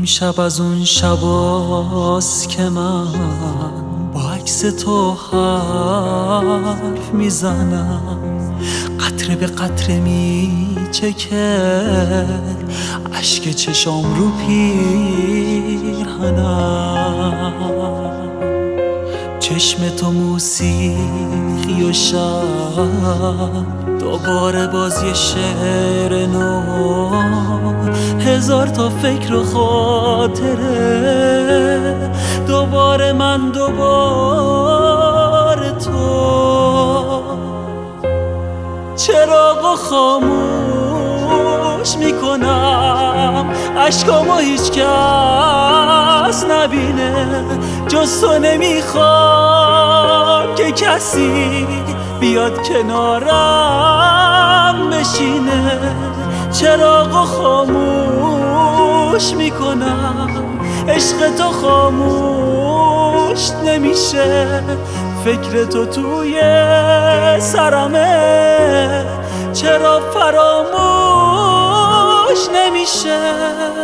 امشب از اون شباست که من با عکس تو حرف میزنم، قطره به قطره میچکه اشک چشام رو پیرهنم. چشم تو موسیقی و شب، دوباره باز یه شعر نو، هزار تا فکر و خاطره، دوباره من دوباره تو. چراغو خاموش میکنم، اشکامو هیچ کس نبینه جز تو، نمیخوام که کسی بیاد کنارم بشینه. چراغو خاموش میکنم، عشق تو خاموش نمیشه، فکر تو توی سرمه، چرا فراموش نمیشه،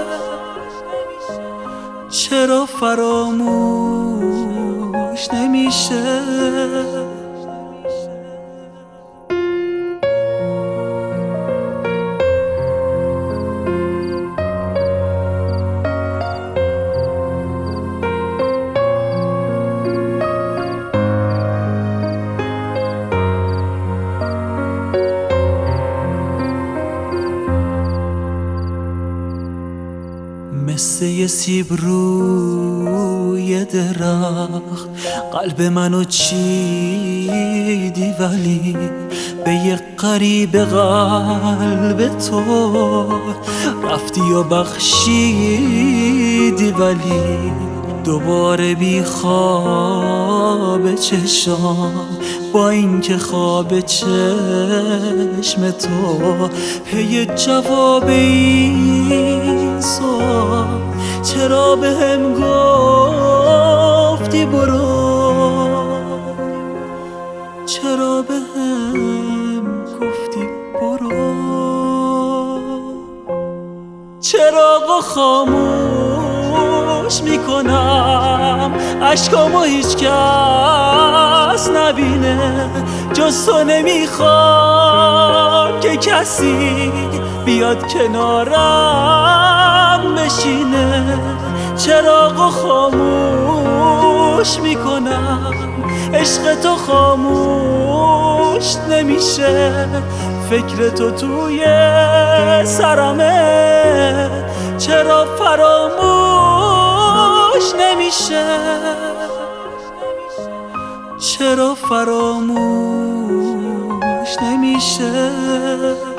چرا فراموش نمیشه. مثل یه سیب روی درخت قلب منو چیدی، ولی به یه غریب قلب تو رفتی و بخشیدی، ولی دوباره بی خواب چشام، با اینکه خواب چشم تو پی جواب این سوال، چرا به هم گفتی برو، چرا به هم گفتی برو. چراغو خاموش میکنم، اشکامو هیچ کس نبینه جز تو، نمیخوام که کسی بیاد کنارم بشینه. چراغو خاموش میکنم، عشق تو خاموش نمیشه، فکر تو توی سرمه، چرا فراموش نمیشه، چرا فراموش نمیشه.